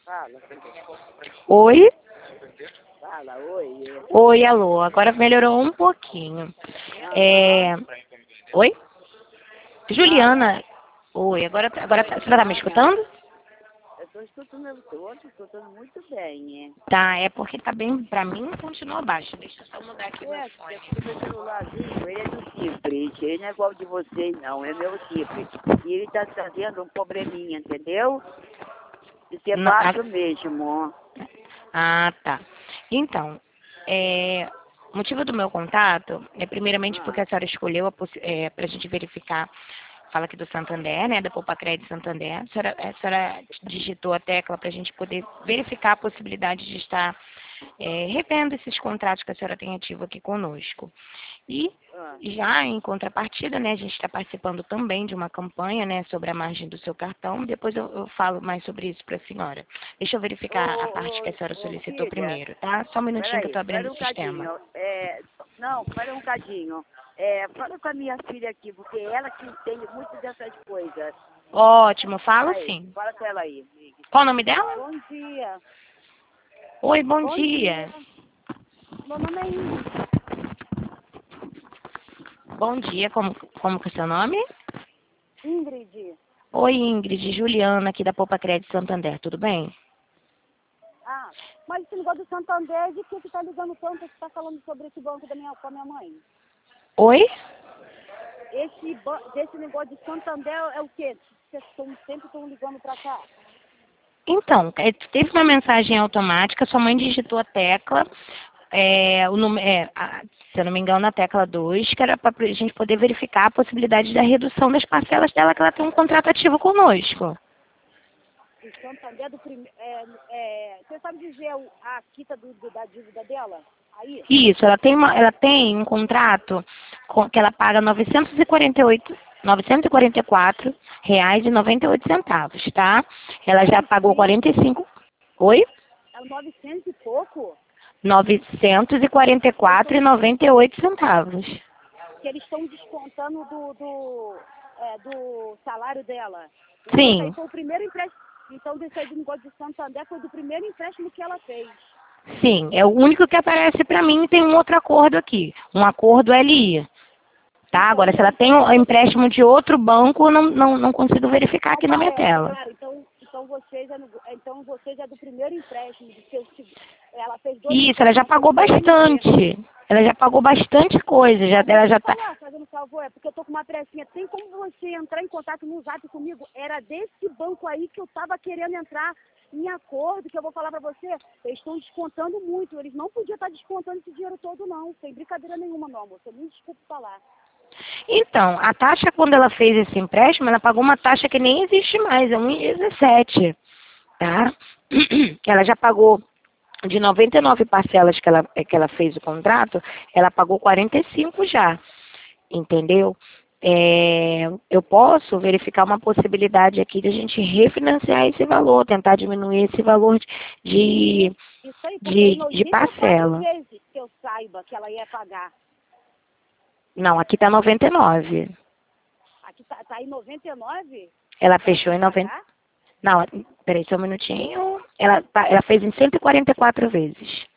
Fala. Oi? Fala, oi. Oi, alô. Agora melhorou um pouquinho. Oi? Juliana. Oi, você tá me escutando? Eu estou escutando muito bem, Tá, é porque tá bem, pra mim continua baixo. Deixa eu só mudar aqui o meu fone. Porque meu celularzinho, ele é do Cifre, ele não é igual de vocês, não, é meu Cifre. E ele tá trazendo um probleminha, entendeu? De ser baixo mesmo. Ah, tá. Então, o motivo do meu contato é primeiramente porque a senhora escolheu pra gente verificar, fala aqui do Santander, né, da Poupa Crédito Santander. A senhora digitou a tecla para a gente poder verificar a possibilidade de estar revendo esses contratos que a senhora tem ativo aqui conosco. E já em contrapartida, né, a gente está participando também de uma campanha, né, sobre a margem do seu cartão. Depois eu falo mais sobre isso para a senhora. Deixa eu verificar a parte que a senhora solicitou filha, primeiro, tá? Só um minutinho que eu estou abrindo o sistema. Não, espera um cadinho. Fala com a minha filha aqui, porque ela que entende muito dessas coisas. Ótimo, falo Aí, sim. fala com ela aí. Qual o nome dela? Bom dia. Oi, bom dia. Meu nome é Ingrid. Bom dia, como que é o seu nome? Ingrid. Oi, Ingrid, Juliana, aqui da Poupa Crédito Santander, tudo bem? Ah, mas esse negócio do Santander, de que você tá ligando tanto, você tá falando sobre esse banco com a minha mãe? Oi? Desse negócio de Santander é o quê? Vocês sempre estão ligando pra cá? Então, teve uma mensagem automática, sua mãe digitou a tecla, se eu não me engano, na tecla 2, que era para a gente poder verificar a possibilidade da redução das parcelas dela, que ela tem um contrato ativo conosco. O Santander do primeiro. Você sabe dizer a quita da dívida dela? Aí? Isso, ela tem um contrato que ela paga R$ 944,98, tá? Ela já pagou 45. Oi? É 900 e pouco? R$ 944,98. Que eles estão descontando do salário dela. Então, esse aí Sim, foi o primeiro empréstimo. Então, desse aí do negócio de Santander foi do primeiro empréstimo que ela fez. sim. É o único que aparece para mim. Tem um outro acordo aqui. Um acordo LI. Tá? Agora, se ela tem um empréstimo de outro banco, não consigo verificar aqui na minha tela. Claro, então vocês é do primeiro empréstimo. Ela fez Isso, ela já pagou bastante. Ela já pagou bastante coisa. Ela já tá. Fazendo favor, porque eu tô com uma pressinha. Tem como você entrar em contato no Zap comigo? Era desse banco aí que eu tava querendo entrar em acordo, que eu vou falar pra você. Eles estão descontando muito. Eles não podiam estar descontando esse dinheiro todo, não. Sem brincadeira nenhuma, meu amor. Você me desculpe falar. Então, a taxa, quando ela fez esse empréstimo, ela pagou uma taxa que nem existe mais, é 1,17, tá? Ela já pagou de 99 parcelas que ela fez o contrato, ela pagou 45 já, entendeu? Eu posso verificar uma possibilidade aqui de a gente refinanciar esse valor, tentar diminuir esse valor de parcela. Vezes que eu saiba que ela ia pagar. Não, aqui tá 99. Aqui tá em 99? Ela fechou em 90. Não, peraí, só um minutinho. Ela fez em 144 vezes.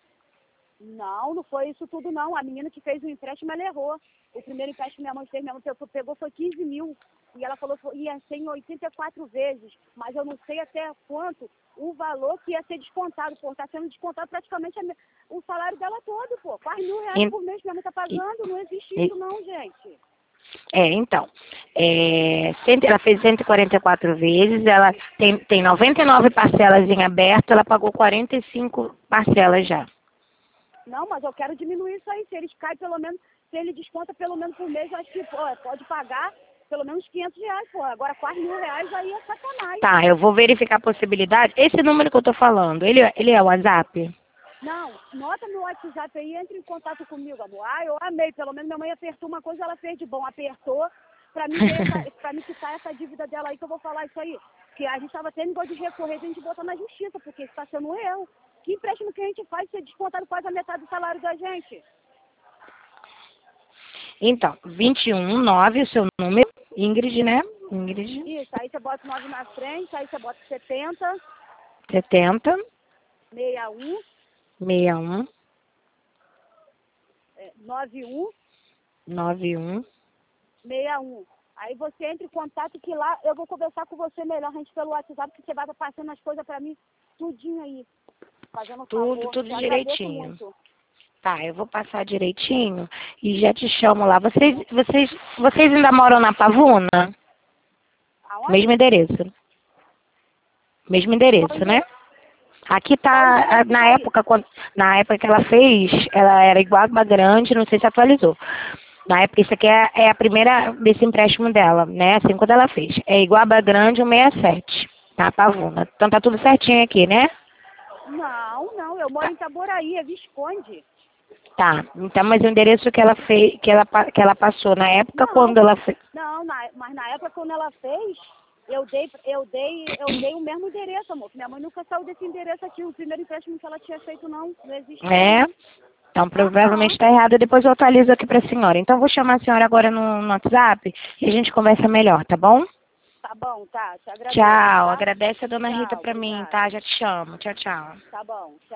Não foi isso tudo, não. A menina que fez o empréstimo, ela errou. O primeiro empréstimo minha mãe fez, pegou foi 15 mil. E ela falou que ia ser em 84 vezes. Mas eu não sei até quanto o valor que ia ser descontado. Pô, tá sendo descontado praticamente o salário dela todo, pô. Quase R$ 1.000 por mês que minha mãe tá pagando. Não existe isso, não, gente. Então, ela fez 144 vezes, ela tem 99 parcelas em aberto, ela pagou 45 parcelas já. Não, mas eu quero diminuir isso aí. Se eles caem pelo menos, se ele desconta pelo menos por mês, eu acho que pode pagar pelo menos R$ 500, pô. Agora R$ 4.000 aí é sacanagem. Tá, eu vou verificar a possibilidade. Esse número que eu tô falando, ele é o WhatsApp? Não, nota meu WhatsApp aí, entre em contato comigo, amor. Eu amei, pelo menos minha mãe apertou uma coisa, ela fez de bom, apertou pra mim quitar essa dívida dela aí, que eu vou falar isso aí. Que a gente tava tendo negócio de recorrer, a gente botar na justiça, porque isso tá sendo um erro. Que empréstimo que a gente faz ser descontado quase a metade do salário da gente? Então, 219, o seu número, Ingrid, né? Ingrid. Isso, aí você bota 9 na frente, aí você bota 70. 70 61 61 91 91. 61. Aí você entra em contato que lá eu vou conversar com você melhor, a gente pelo WhatsApp, que você vai passando as coisas pra mim, tudinho aí. Fazendo favor. Tudo Eu agradeço direitinho. muito. Tá, eu vou passar direitinho e já te chamo lá. Vocês ainda moram na Pavuna? Aonde? Mesmo endereço. Mesmo endereço, né? Aqui tá, na época que ela fez, ela era Iguaba Grande, não sei se atualizou. Na época, isso aqui é a primeira desse empréstimo dela, né? Assim, quando ela fez. É Iguaba Grande 167, tá? Pavuna. Então tá tudo certinho aqui, né? Não, eu moro em Itaboraí, é Visconde. Tá. Então, mas o endereço que ela fez, que ela passou na época Não. quando ela fez. Não, mas na época quando ela fez, eu dei o mesmo endereço, amor. Minha mãe nunca saiu desse endereço aqui. O primeiro empréstimo que ela tinha feito não existe. É? Então, provavelmente está errado. Depois eu atualizo aqui para a senhora. Então, eu vou chamar a senhora agora no WhatsApp e a gente conversa melhor, tá bom? Tá bom, tá. Te agradeço. Tchau. Tá? Agradece a dona Tchau, Rita para mim, obrigada. tá? Já te chamo. Tchau, tchau. Tá bom. Tchau.